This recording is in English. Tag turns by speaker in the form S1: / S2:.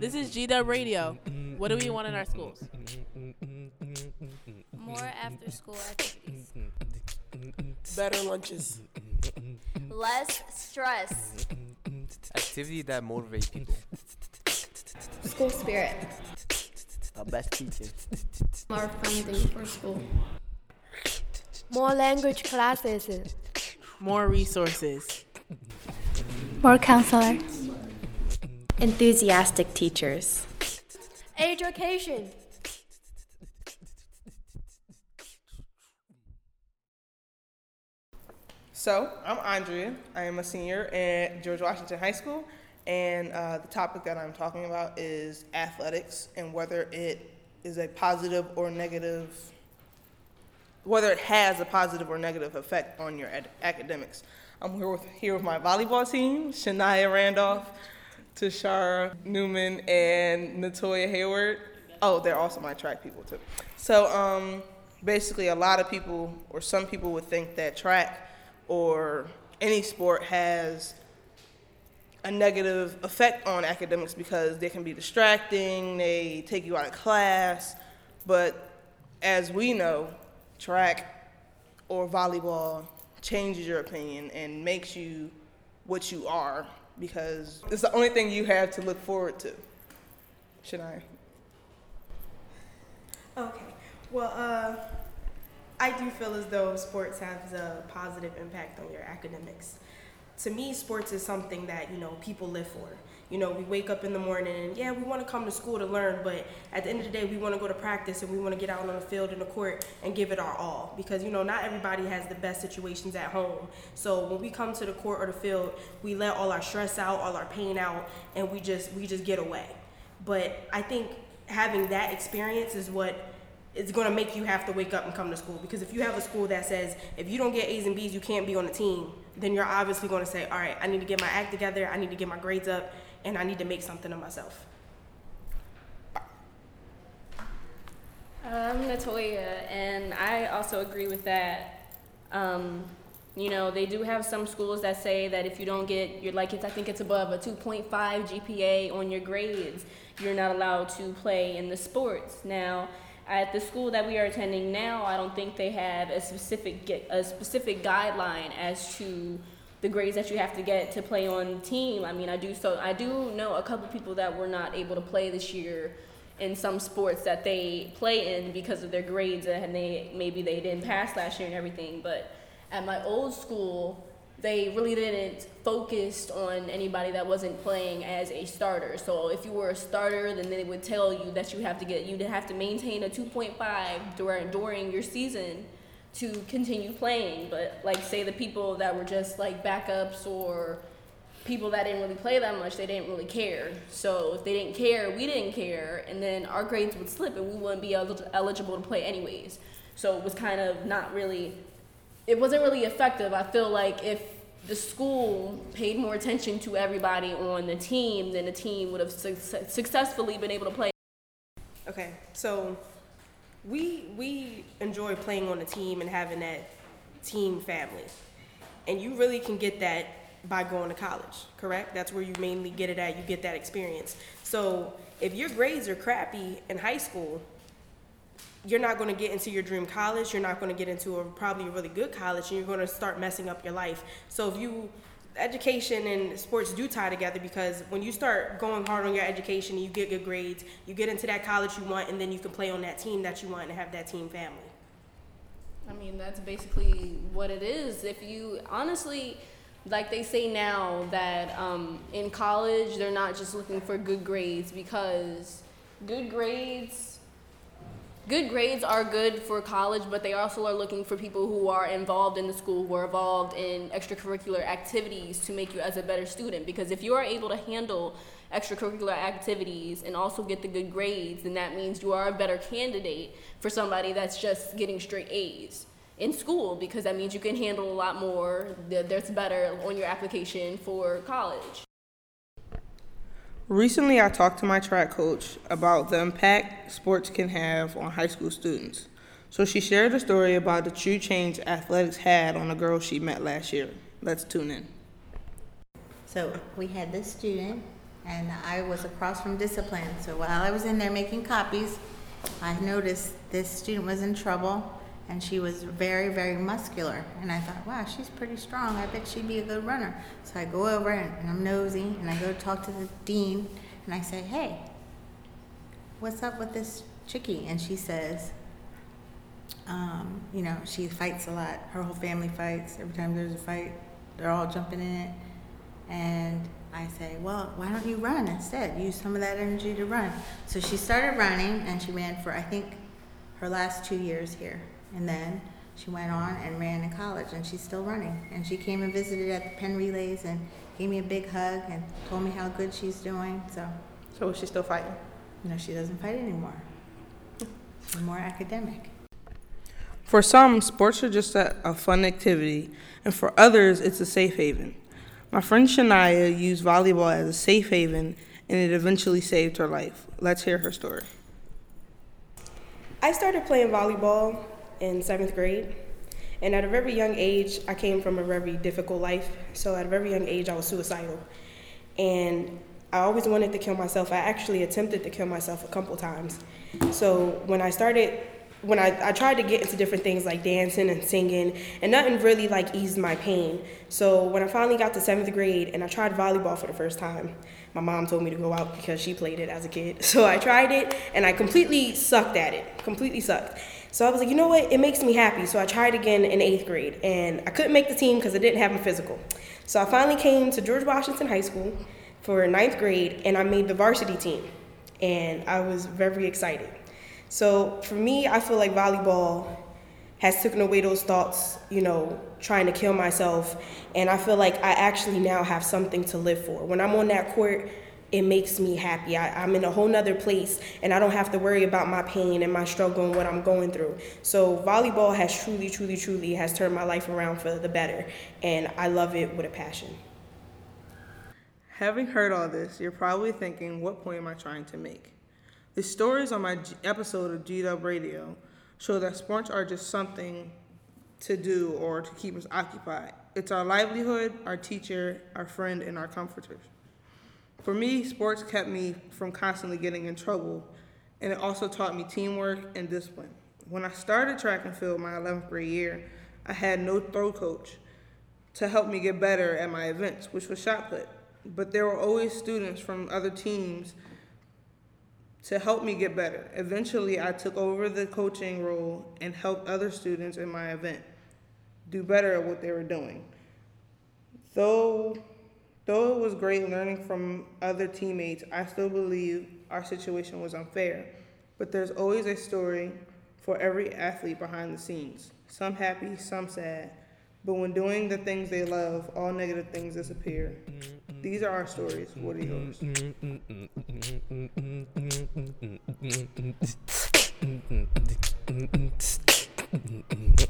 S1: This is GW Radio. What do we want in our schools?
S2: More after-school activities.
S3: Better lunches.
S2: Less stress.
S4: Activity that motivate people.
S5: School spirit.
S6: The best teachers.
S5: More funding for school.
S7: More language classes.
S1: More resources.
S8: More counselors.
S9: Enthusiastic teachers.
S7: Education.
S3: So, I'm Andrea. I am a senior at George Washington High School, and the topic that I'm talking about is athletics and whether it is a positive or negative, whether it has a positive or negative effect on your academics. I'm here with my volleyball team, Shania Randolph, Tashara Newman, and Natoya Hayward. Oh, they're also my track people too. So basically a lot of people, or some people would think that track or any sport has a negative effect on academics because they can be distracting, they take you out of class, but as we know, track or volleyball changes your opinion and makes you what you are because it's the only thing you have to look forward to. Shania?
S10: Okay, well, I do feel as though sports have a positive impact on your academics. To me, sports is something that, people live for. We wake up in the morning and, we want to come to school to learn, but at the end of the day, we want to go to practice and we want to get out on the field and the court and give it our all. Because, not everybody has the best situations at home. So when we come to the court or the field, we let all our stress out, all our pain out, and we just get away. But I think having that experience is what it's going to make you have to wake up and come to school. Because if you have a school that says, if you don't get A's and B's, you can't be on the team, then you're obviously going to say, all right, I need to get my act together, I need to get my grades up, and I need to make something of myself.
S11: I'm Natoya, and I also agree with that. They do have some schools that say that if you don't get, I think it's above a 2.5 GPA on your grades, you're not allowed to play in the sports. Now, at the school that we are attending now, I don't think they have a specific guideline as to the grades that you have to get to play on the team. I do know a couple people that were not able to play this year in some sports that they play in because of their grades, and maybe they didn't pass last year and everything. But at my old school, they really didn't focus on anybody that wasn't playing as a starter. So if you were a starter, then they would tell you that you'd have to maintain a 2.5 during your season to continue playing. But say the people that were just backups or people that didn't really play that much, they didn't really care. So if they didn't care, we didn't care, and then our grades would slip and we wouldn't be eligible to play anyways. So it was kind of it wasn't really effective. I feel like if the school paid more attention to everybody on the team, then the team would have successfully been able to play.
S10: Okay, so we enjoy playing on a team and having that team family. And you really can get that by going to college, correct? That's where you mainly get it at, you get that experience. So if your grades are crappy in high school, you're not going to get into your dream college, you're not going to get into probably a really good college, and you're going to start messing up your life. So education and sports do tie together, because when you start going hard on your education and you get good grades, you get into that college you want, and then you can play on that team that you want and have that team family.
S11: That's basically what it is. If you honestly, they say now that in college, they're not just looking for good grades, because good grades are good for college, but they also are looking for people who are involved in the school, who are involved in extracurricular activities to make you as a better student. Because if you are able to handle extracurricular activities and also get the good grades, then that means you are a better candidate for somebody that's just getting straight A's in school, because that means you can handle a lot more, that's better on your application for college.
S3: Recently, I talked to my track coach about the impact sports can have on high school students. So she shared a story about the true change athletics had on a girl she met last year. Let's tune in.
S6: So we had this student
S9: and I was across from discipline. So while I was in there making copies, I noticed this student was in trouble, and she was very, very muscular. And I thought, wow, she's pretty strong. I bet she'd be a good runner. So I go over, and I'm nosy, and I go talk to the dean, and I say, hey, what's up with this chickie? And she says, you know, she fights a lot. Her whole family fights. Every time there's a fight, they're all jumping in it. And I say, well, why don't you run instead? Use some of that energy to run. So she started running, and she ran for, I think, her last 2 years here. And then she went on and ran in college, and she's still running. And she came and visited at the Penn Relays and gave me a big hug and told me how good she's doing.
S3: So is she still fighting?
S9: No, she doesn't fight anymore. She's more academic.
S3: For some, sports are just a fun activity, and for others, it's a safe haven. My friend Shania used volleyball as a safe haven, and it eventually saved her life. Let's hear her story.
S10: I started playing volleyball in 7th grade, and at a very young age, I came from a very difficult life. So at a very young age, I was suicidal, and I always wanted to kill myself. I actually attempted to kill myself a couple times. So when I tried to get into different things like dancing and singing, and nothing really like eased my pain. So when I finally got to 7th grade and I tried volleyball for the first time, my mom told me to go out because she played it as a kid. So I tried it, and I completely sucked at it, completely sucked. So I was like, you know what, it makes me happy. So I tried again in 8th grade, and I couldn't make the team because I didn't have my physical. So I finally came to George Washington High School for 9th grade, and I made the varsity team, and I was very excited. So for me, I feel like volleyball has taken away those thoughts, you know, trying to kill myself, and I feel like I actually now have something to live for. When I'm on that court, it makes me happy. I'm in a whole nother place, and I don't have to worry about my pain and my struggle and what I'm going through. So volleyball has truly has turned my life around for the better, and I love it with a passion.
S3: Having heard all this, you're probably thinking, what point am I trying to make? The stories on my episode of G-Dub Radio show that sports are just something to do or to keep us occupied. It's our livelihood, our teacher, our friend, and our comforters. For me, sports kept me from constantly getting in trouble, and it also taught me teamwork and discipline. When I started track and field my 11th grade year, I had no throw coach to help me get better at my events, which was shot put. But there were always students from other teams to help me get better. Eventually, I took over the coaching role and helped other students in my event do better at what they were doing. Though it was great learning from other teammates, I still believe our situation was unfair. But there's always a story for every athlete behind the scenes. Some happy, some sad. But when doing the things they love, all negative things disappear. These are our stories. What are yours?